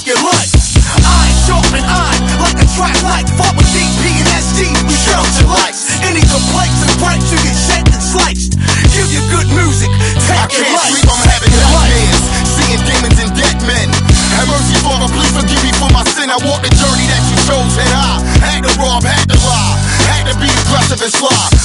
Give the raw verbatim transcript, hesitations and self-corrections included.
your life. Iron sharpen iron like a track light. Fought with D P and S D, we showed your lights. Any complaints and gripes, you get shaped and sliced. Give you good music, take I your can't life. sleep, I'm having nightmares, seeing demons and dead men. Have mercy, Father, please forgive me for my sin. I walked the journey that you chose, and I had to rob, had to lie, had to be aggressive and sly.